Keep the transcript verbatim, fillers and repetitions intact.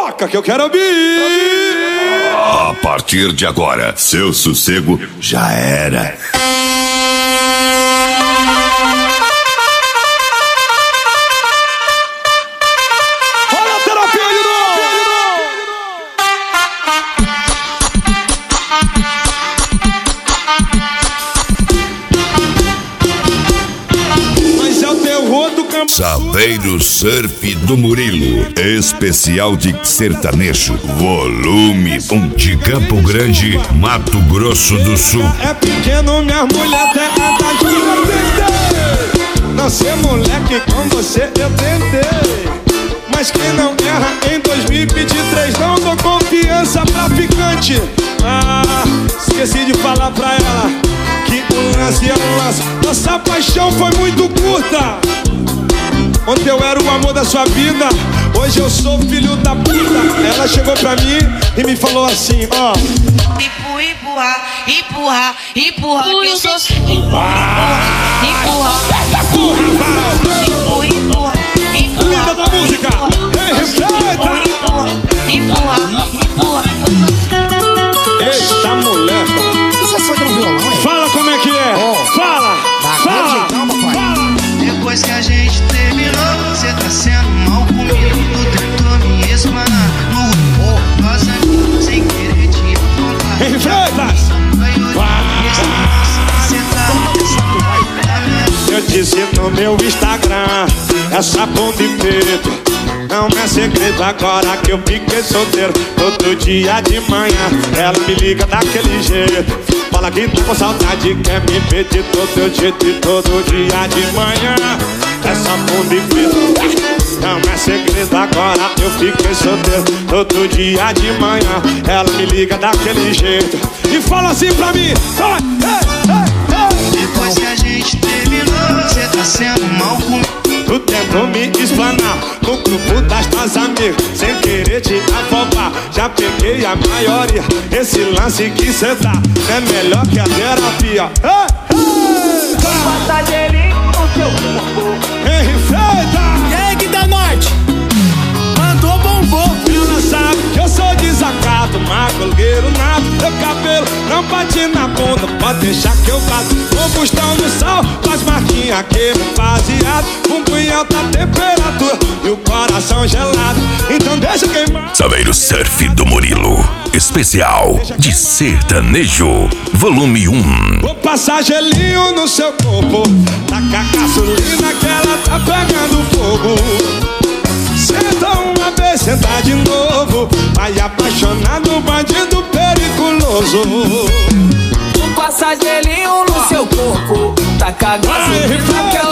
Toca que eu quero ouvir. A partir de agora, seu sossego já era. Olha a terapia de novo. Mas é o terror do campo. Saveiro Surf do Murilo, especial de sertanejo, volume um, de Campo Grande, Mato Grosso do Sul. É pequeno, minha mulher até anda junto. Não ser moleque com você eu tentei, mas quem não erra em dois mil e vinte e três não dou confiança pra ficante. Ah, esqueci de falar pra ela que o lance é um lance. Nossa paixão foi muito curta. Ontem eu era o amor da sua vida, hoje eu sou filho da puta. Ela chegou pra mim e me falou assim, ó: empurra, empurra, empurra, empurra, que eu sou empurra, empurra, empurra, empurra, empurra, Linda da música, ei, respeita! empurra, empurra. Eita mulher, fala como é que é, fala, fala, fala. Depois que a gente terminou, você tá sendo mal comigo. Tu tentou me explanar no rosa, sem querer te apontar. Ei, Freitas! Eu disse no meu Instagram, essa bunda de peito não é segredo agora que eu fiquei solteiro. Todo dia de manhã ela me liga daquele jeito, fala que tá com saudade, quer me ver de todo jeito. E todo dia de manhã essa bunda de peito não é segredo agora eu fiquei solteiro. Todo dia de manhã ela me liga daquele jeito e fala assim pra mim, vai, ei, ei, ei. Depois que a gente terminou, você tá sendo mal comigo. Tu tentou me explanar no grupo das tuas amigas, sem querer te afobar. Já peguei a maioria, esse lance que cê dá é melhor que a terapia. Ei, ei, Passa gelinho no seu corpo. Henry Freitas! E aí, que da norte? Mandou bombom. Ela sabe que eu sou desacato, macolgueiro nato. Meu cabelo não bate na bunda, pode deixar que eu bato. Combustão no sal, faz marquinha queima baseado. Um em alta temperatura e o coração gelado, então deixa queimar. Saveiro Surf do Murilo, especial de sertanejo, volume um. Vou passar gelinho no seu corpo, tacar gasolina que ela tá pegando fogo. Senta uma vez, senta de novo, vai apaixonar no bandido periculoso. Vou passar gelinho no seu corpo. Tá cagando gasolina que ela